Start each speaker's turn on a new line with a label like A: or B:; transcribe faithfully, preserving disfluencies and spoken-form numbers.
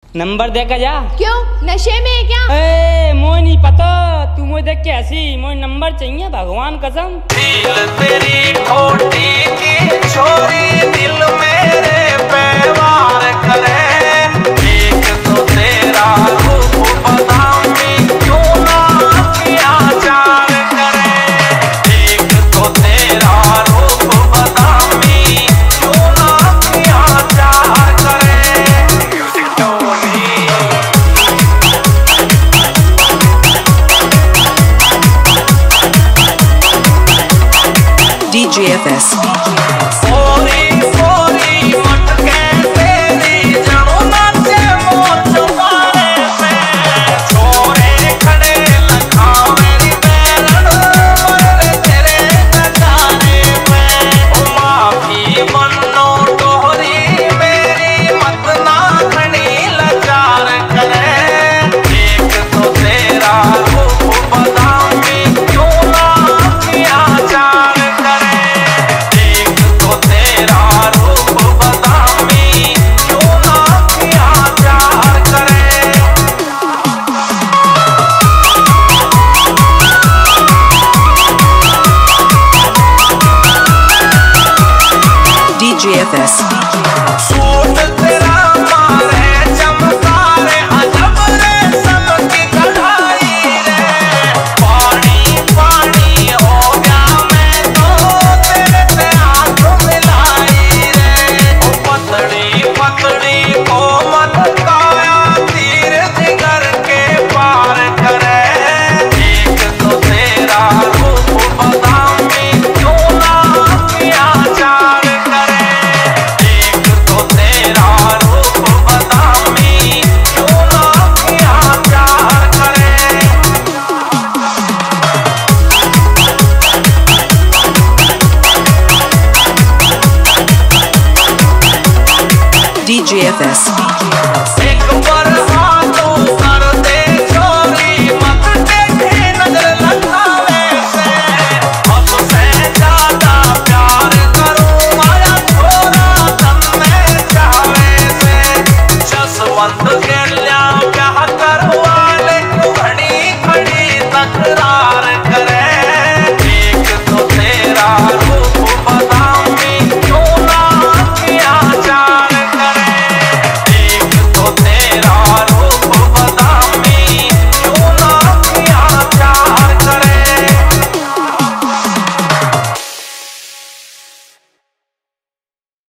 A: Number देकर जा।
B: क्यों, नशे में है क्या?
A: ए, मोय नहीं पता, तू मुझे देख के ऐसी, मोय नंबर चाहिए भगवान कसम।
C: दिल तेरी खोटी की छोरी दिल मेरे पे वार करे, एक तो तेरा रूप बदामी क्यों ना किया चार करे, एक तो तेरा रूप बदामी क्यों ना किया चार करे।
D: D J F S D J F S D J F S